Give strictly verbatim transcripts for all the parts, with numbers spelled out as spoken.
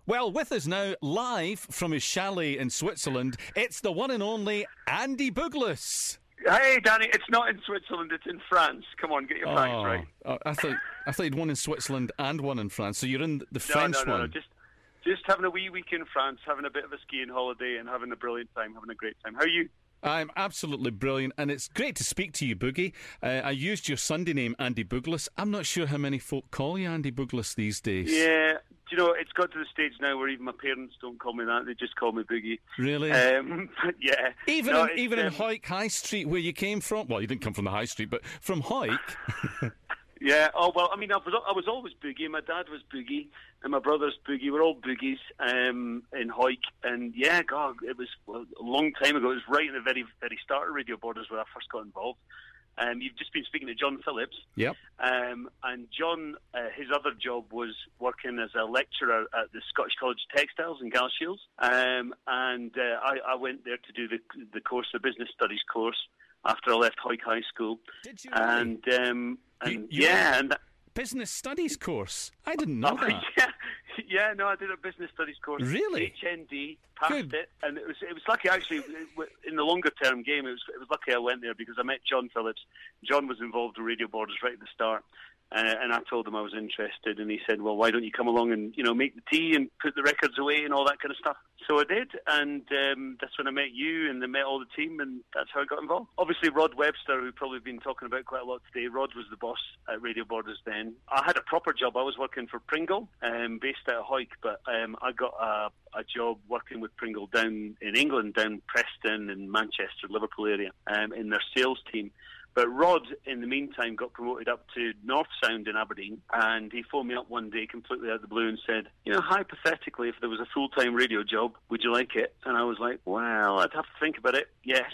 Well, with us now, live from his chalet in Switzerland, it's the one and only Andy Buglas. Hey, Danny, it's not in Switzerland, it's in France. Come on, get your oh, facts right. Oh, I thought I thought you'd one in Switzerland and one in France, so you're in the no, French no, no, one. No, just, just having a wee week in France, having a bit of a skiing holiday and having a brilliant time, having a great time. How are you? I'm absolutely brilliant, and it's great to speak to you, Boogie. Uh, I used your Sunday name, Andy Buglas. I'm not sure how many folk call you Andy Buglas these days. Yeah, do you know, it's got to the stage now where even my parents don't call me that, they just call me Boogie. Really? Um, yeah. Even no, in, even um, in Hawick High Street, where you came from? Well, you didn't come from the High Street, but from Hawick. Yeah, oh, well, I mean, I was, I was always Boogie. My dad was Boogie, and my brother's Boogie. We're all Boogies um, in Hawick. And yeah, God, it was well, a long time ago. It was right in the very, very start of Radio Borders where I first got involved. Um, you've just been speaking to John Phillips. Yep. Um, and John, uh, his other job was working as a lecturer at the Scottish College of Textiles in Galashiels. Um, and uh, I, I went there to do the, the course, the business studies course, after I left Hawick High School. Did you really? And, um, and you, you yeah, and that, business studies course. I didn't know oh, that. Yeah, yeah, no, I did a business studies course. Really? H N D, passed Good. it, and it was it was lucky actually. In the longer term game, it was it was lucky I went there because I met John Phillips. John was involved in Radio Borders right at the start. Uh, and I told him I was interested, and he said, well, why don't you come along and, you know, make the tea and put the records away and all that kind of stuff. So I did, and um, that's when I met you and I met all the team, and that's how I got involved. Obviously, Rod Webster, who we've probably been talking about quite a lot today, Rod was the boss at Radio Borders then. I had a proper job. I was working for Pringle, um, based out of Hawick, but um, I got a, a job working with Pringle down in England, down Preston and Manchester, Liverpool area, um, in their sales team. But Rod, in the meantime, got promoted up to North Sound in Aberdeen, and he phoned me up one day completely out of the blue and said, you know, hypothetically, if there was a full-time radio job, would you like it? And I was like, well, I'd have to think about it, yes.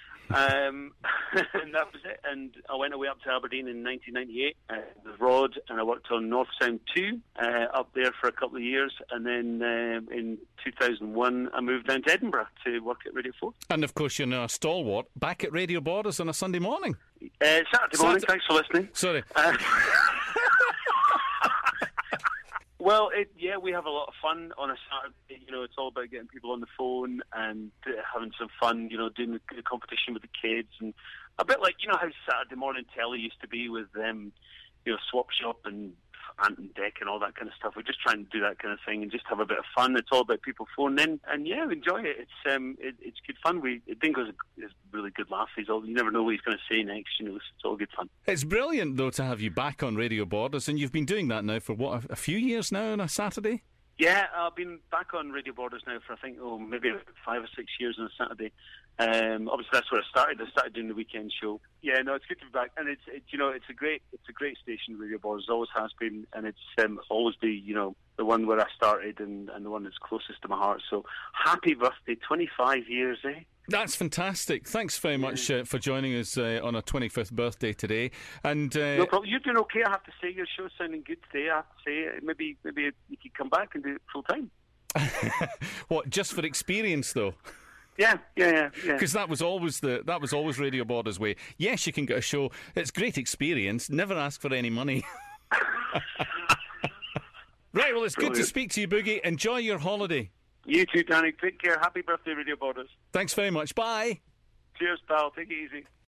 Um, and that was it. And I went away up to Aberdeen in nineteen ninety-eight uh, with Rod, and I worked on North Sound two uh, up there for a couple of years. And then um, in two thousand one, I moved down to Edinburgh to work at Radio four. And of course, you're now a stalwart back at Radio Borders on a Sunday morning. Uh, Saturday morning, Saturday- thanks for listening. Sorry. Uh, Well, it, yeah, we have a lot of fun on a Saturday. You know, it's all about getting people on the phone and uh, having some fun, you know, doing the, the competition with the kids. And a bit like, you know, how Saturday morning telly used to be with, um, you know, Swap Shop and Ant and Deck and all that kind of stuff. We're just trying to do that kind of thing and just have a bit of fun. It's all about people phoning in. And, yeah, enjoy it. It's um, it, it's good fun. We Dingo's a, is a really good laugh. He's all, you never know what he's going to say next. You know, it's, it's all good fun. It's brilliant, though, to have you back on Radio Borders, and you've been doing that now for, what, a, a few years now on a Saturday? Yeah, I've been back on Radio Borders now for, I think, oh, maybe five or six years on a Saturday. Um, obviously, that's where I started. I started doing the weekend show. Yeah, no, it's good to be back, and it's, it, you know, it's a great, it's a great station. Radio Borders always has been, and it's um, always be, you know, the one where I started and, and the one that's closest to my heart. So, happy birthday, twenty-five years, eh? That's fantastic. Thanks very much uh, for joining us uh, on our twenty-fifth birthday today. And uh, no problem. You're doing okay, I have to say. Your show's sounding good today, I have to say. Maybe, maybe you could come back and do it full time. What, just for experience, though? Yeah, yeah, yeah, yeah. Because that was always the that was always Radio Borders' way. Yes, you can get a show. It's great experience. Never ask for any money. Right. Well, it's Brilliant. Good to speak to you, Boogie. Enjoy your holiday. You too, Danny. Take care. Happy birthday, Radio Borders. Thanks very much. Bye. Cheers, pal. Take it easy.